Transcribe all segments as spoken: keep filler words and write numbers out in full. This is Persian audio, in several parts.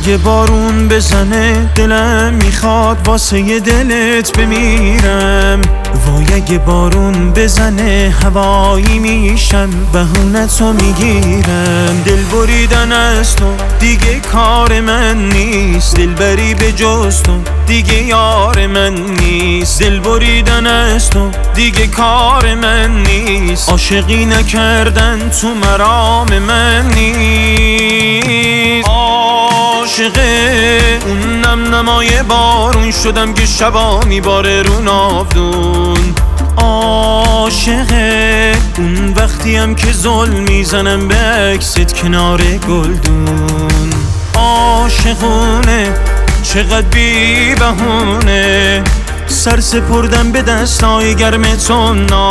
اگه بارون بزنه دلم میخواد واسه ی دلت بمیرم. وای اگه بارون بزنه هوایی میشم بهونتو میگیرم. دل بریدن از تو دیگه کار من نیست، دلبری به جز تو دیگه یار من نیست. دل بریدن از تو دیگه کار من نیست، عاشقی نکردن تو مرام من نیست. عاشقه اون نم نمای بارون شدم که شبا میباره رو ناودون. عاشقه اون وقتیم که ظلم میزنم به عکست کنار گلدون. عاشقونه چقدر بی بهونه سر سپردم به دستای گرم تو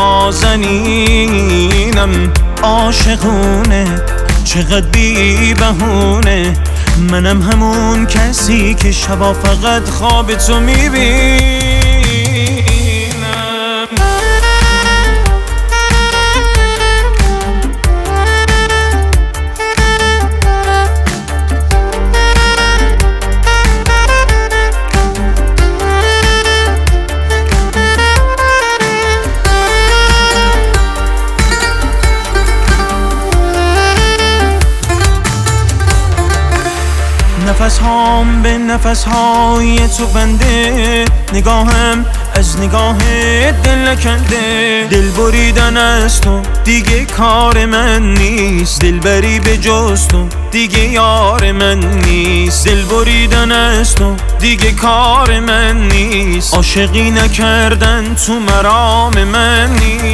نازنینم. عاشقونه چقدر بی بهونه منم همون کسی که شبا فقط خواب تو میبینم. نفس هام به نفس های تو بنده، نگاهم از نگاه دل نکنده. دل بریدن از تو دیگه کار من نیست، دلبری به جز تو دیگه یار من نیست. دل بریدن از تو دیگه کار من نیست، عاشقی نکردن تو مرام من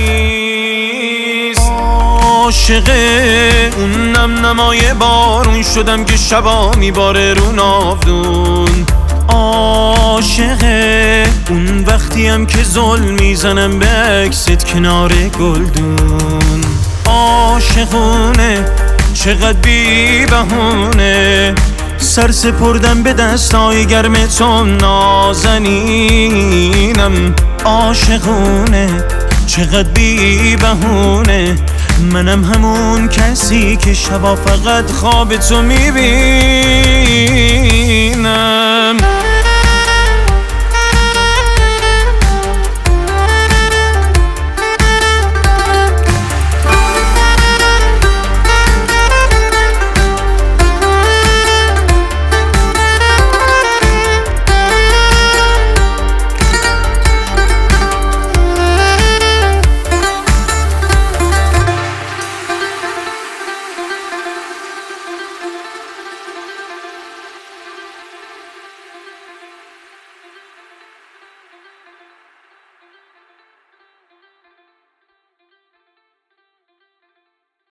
نیست. عاشقه اون نم نمای بارون شدم که شبا میباره رو ناودون. عاشقه اون وقتیم که ظلم میزنم به عکست کنار گلدون. عاشقونه چقدر بی بهونه سر سپردم به دستای گرم تو نازنینم. عاشقونه چقدر بی بهونه منم همون کسی که شبا فقط خواب تو میبینم.